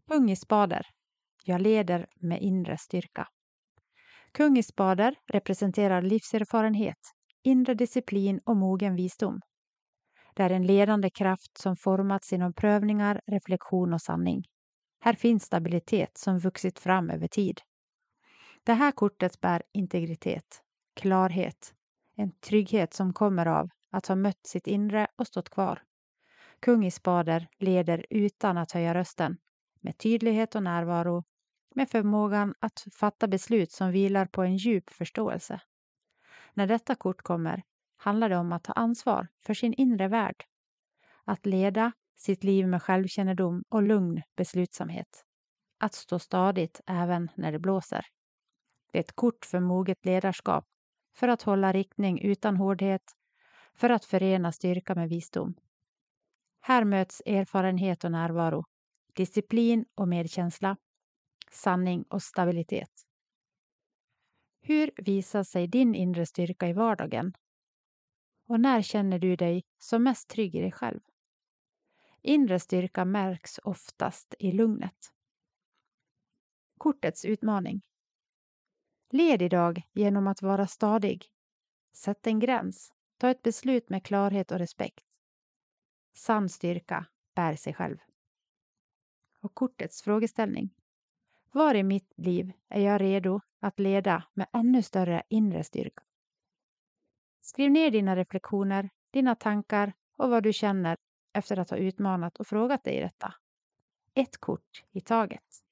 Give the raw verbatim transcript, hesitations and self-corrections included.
Kung i spader. Jag leder med inre styrka. Kung i spader representerar livserfarenhet, inre disciplin och mogen visdom. Det är en ledande kraft som formats inom prövningar, reflektion och sanning. Här finns stabilitet som vuxit fram över tid. Det här kortet bär integritet, klarhet, en trygghet som kommer av att ha mött sitt inre och stått kvar. Kung i spader leder utan att höja rösten, med tydlighet och närvaro, med förmågan att fatta beslut som vilar på en djup förståelse. När detta kort kommer handlar det om att ta ansvar för sin inre värld. Att leda sitt liv med självkännedom och lugn beslutsamhet. Att stå stadigt även när det blåser. Det är ett kort för moget ledarskap, för att hålla riktning utan hårdhet, för att förena styrka med visdom. Här möts erfarenhet och närvaro, disciplin och medkänsla, sanning och stabilitet. Hur visar sig din inre styrka i vardagen? Och när känner du dig som mest trygg i dig själv? Inre styrka märks oftast i lugnet. Kortets utmaning. Led idag genom att vara stadig. Sätt en gräns. Ta ett beslut med klarhet och respekt. Sann styrka bär sig själv. Och kortets frågeställning. Var i mitt liv är jag redo att leda med ännu större inre styrka? Skriv ner dina reflektioner, dina tankar och vad du känner efter att ha utmanat och frågat dig detta. Ett kort i taget.